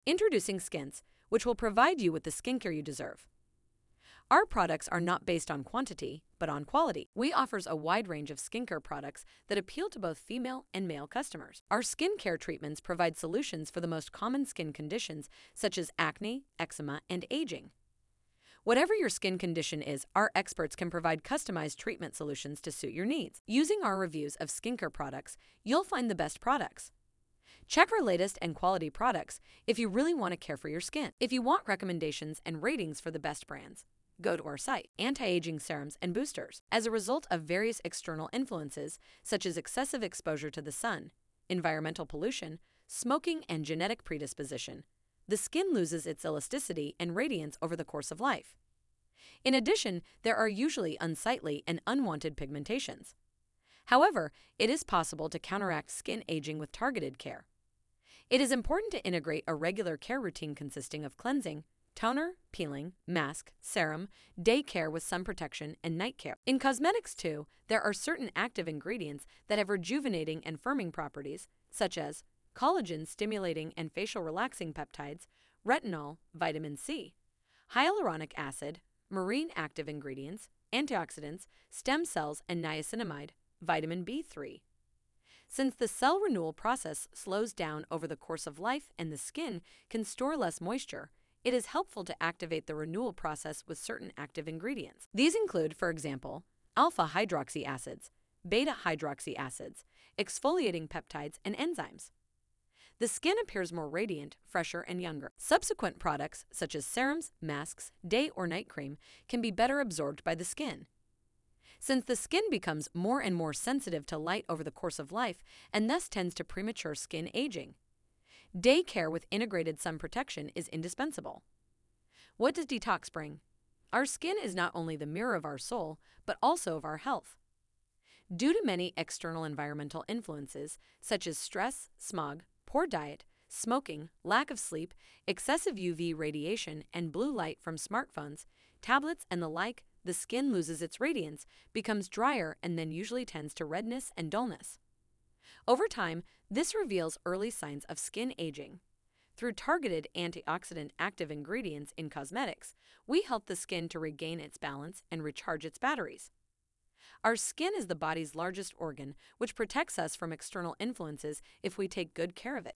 Introducing Skins, which will provide you with the skincare you deserve. Our products are not based on quantity, but on quality. We offer a wide range of skincare products that appeal to both female and male customers. Our skincare treatments provide solutions for the most common skin conditions such as acne, eczema, and aging. Whatever your skin condition is, our experts can provide customized treatment solutions to suit your needs. Using our reviews of skincare products, you'll find the best products. Check our latest and quality products if you really want to care for your skin. If you want recommendations and ratings for the best brands, go to our site. Anti-aging serums and boosters. As a result of various external influences, such as excessive exposure to the sun, environmental pollution, smoking, and genetic predisposition, the skin loses its elasticity and radiance over the course of life. In addition, there are usually unsightly and unwanted pigmentations. However, it is possible to counteract skin aging with targeted care. It is important to integrate a regular care routine consisting of cleansing, toner, peeling, mask, serum, day care with sun protection, and night care. In cosmetics, too, there are certain active ingredients that have rejuvenating and firming properties, such as collagen-stimulating and facial relaxing peptides, retinol, vitamin C, hyaluronic acid, marine active ingredients, antioxidants, stem cells, and niacinamide, vitamin B3. Since the cell renewal process slows down over the course of life and the skin can store less moisture, it is helpful to activate the renewal process with certain active ingredients. These include, for example, alpha hydroxy acids, beta hydroxy acids, exfoliating peptides, and enzymes. The skin appears more radiant, fresher, and younger. Subsequent products, such as serums, masks, day or night cream, can be better absorbed by the skin. Since the skin becomes more and more sensitive to light over the course of life and thus tends to premature skin aging, day care with integrated sun protection is indispensable. What does detox bring? Our skin is not only the mirror of our soul, but also of our health. Due to many external environmental influences, such as stress, smog, poor diet, smoking, lack of sleep, excessive UV radiation, and blue light from smartphones, tablets, and the like, the skin loses its radiance, becomes drier, and then usually tends to redness and dullness. Over time, this reveals early signs of skin aging. Through targeted antioxidant active ingredients in cosmetics, we help the skin to regain its balance and recharge its batteries. Our skin is the body's largest organ, which protects us from external influences if we take good care of it.